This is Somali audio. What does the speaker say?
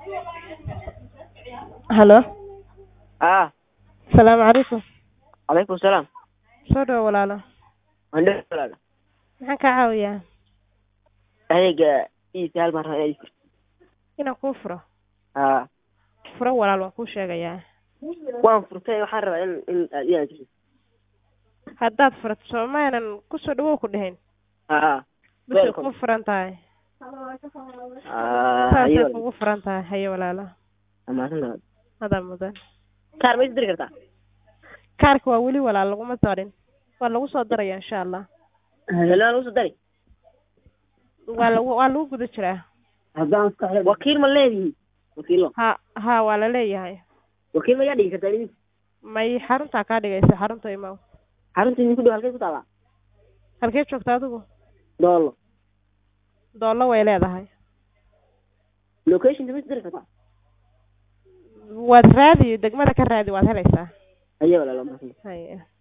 هلو السلام عليكم. عليكم السلام. صدق ولا لا؟ عندك ولا لا؟ maxaan ka caawiyaa aniga hal mar inaan kuu furo haa furo walaal waan kuu sheegayaa waan furtay waxaan rabaa in aad ii aadiso haddaad furato soomaanan kusoo dhawow ku dhahayn haa bas kugu furan tahay saasay kugu furan tahay haye walaalo amaasan adaa mudan kaar ma isdiri kartaa kaarka waa weli walaal laguma darin waa lagu soo daraya insha allah helaan lagu soo dari waa lagu guda jiraa haddaan wakiil ma leedihi wakiilo ha waa la leeyahay wakiil ma yaa dhigi kartaa idin may xaruntaa kaa dhigaysa xarunta imaw xarunta idinku dhow halkay ku taalaa halkee joogta adigu doollo way leedahay locationka ma isdiri kartaa waad raadi degmada ka raadi waad helaysaa ayo walaalo haye